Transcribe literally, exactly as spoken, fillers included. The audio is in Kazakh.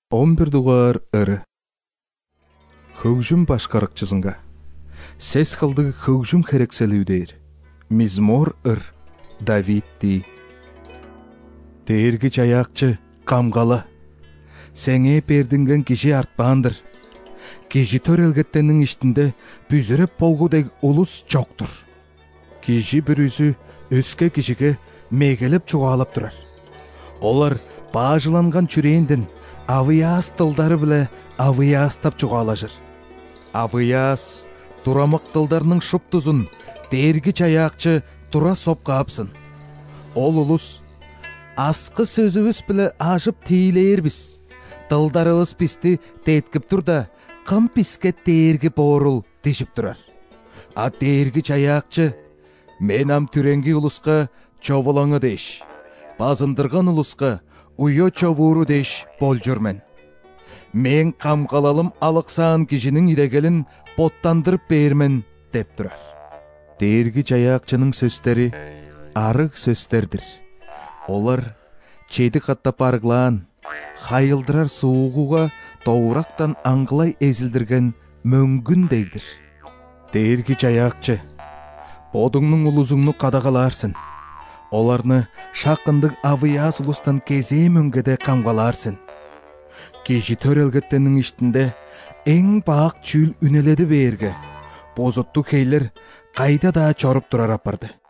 он бир дугаар ыры. Хөгжим башкарыкчысынга. Сес кылды хөгжим херекселүүдер. Мизмор ыр. Давид ди. Тергич аякчы камгалы. Сеңе бердинген киши артпаандыр. Киши төрелгеттенин иштинде бүзүрөп болгудек улус жоктур. Киши бүрүзү өскө кишиге мегелеп чугаалап турар. Олар баажыланган чүрээнден авыяас тылдары биле авыяастап чугаалашыр. Авыяас турамак тылдарынын шуптузун дергич аякчы тура сопкаапсын. Ол улус аскы сөзүбүз биле ашып тейлээрбиз. Тылдарыбыз писти теткип тур да, кым писке дээрги боорул дешип турар. А дергич аякчы мен ам түренги улуска чобулаңы деш. Базындырган улуска уйо чобууру деш болжурмен. Мен камгалалым алыксаан кишинин ирегелин боттандырып бермен деп турар. Дергич аякчынын сөздери арык сөздердир. Олар чеди каттап арыглаан, хайылдырар суугуга тоурактан аңгылай эзилдирген мөңгүн дейдир. Дергич аякчы, бодуңнун улузуңну кадагаларсың. Оларны шакындык авыяас улустан кезээ мөңгеде камгаларсың. Киши төрелгеттенин иштинде эң баак чүл үнеледи берге. Бозоттук хейлер кайда да чоруп турар апарды.